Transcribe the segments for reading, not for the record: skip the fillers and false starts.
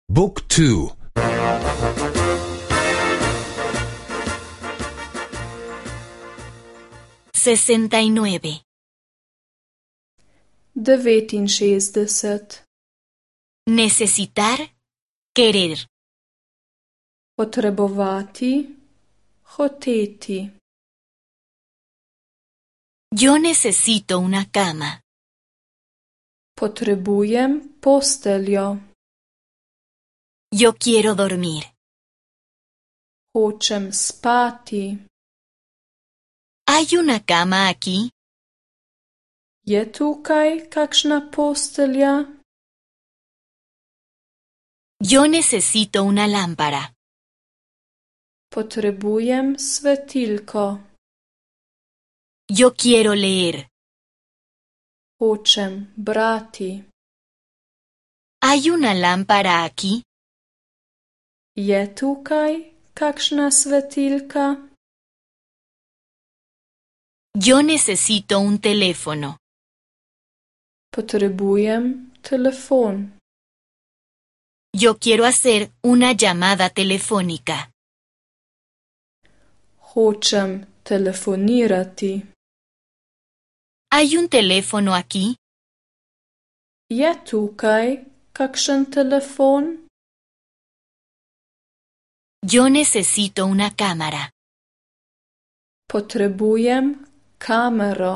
Book 2. 69. 69. Necesitar, querer. Potrebovati, hoteti. Yo necesito una cama. Potrebujem posteljo. Yo quiero dormir. Hočem spati. ¿Hay una cama aquí? Je tukaj kakšna postelja? Yo necesito una lámpara. Potrebujem svetilko. Yo quiero leer. Hočem brati. ¿Hay una lámpara aquí? Je tukaj kakšna svetilka? Yo necesito un teléfono. Potrebujem telefon. Yo quiero hacer una llamada telefónica. Hočem telefonirati. ¿Hay un teléfono aquí? Je tukaj kakšen telefon? Yo necesito una cámara. Potrebujem kamero.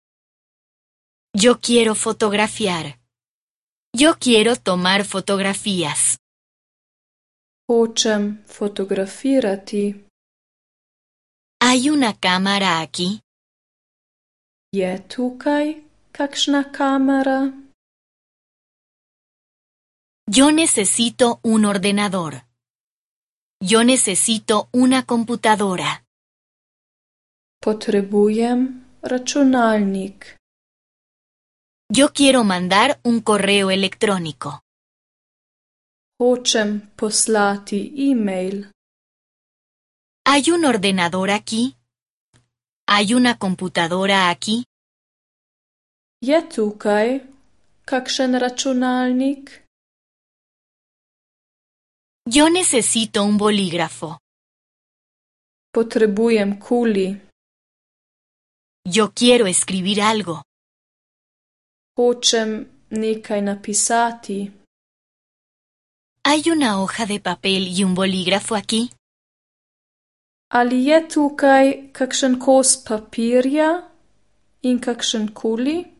Yo quiero fotografiar. Yo quiero tomar fotografías. Hočem fotografirati. ¿Hay una cámara aquí? Je tukaj kakšna kamera? Yo necesito un ordenador. Yo necesito una computadora. Potrebujem računalnik. Yo quiero mandar un correo electrónico. Hočem poslati e-mail. ¿Hay un ordenador aquí? ¿Hay una computadora aquí? Je tukaj kakšen računalnik? Yo necesito un bolígrafo. Potrebujem kuli. Yo quiero escribir algo. Hočem nekaj napisati. ¿Hay una hoja de papel y un bolígrafo aquí? Ali je tukaj kakšen kos papirja in kakšen kuli?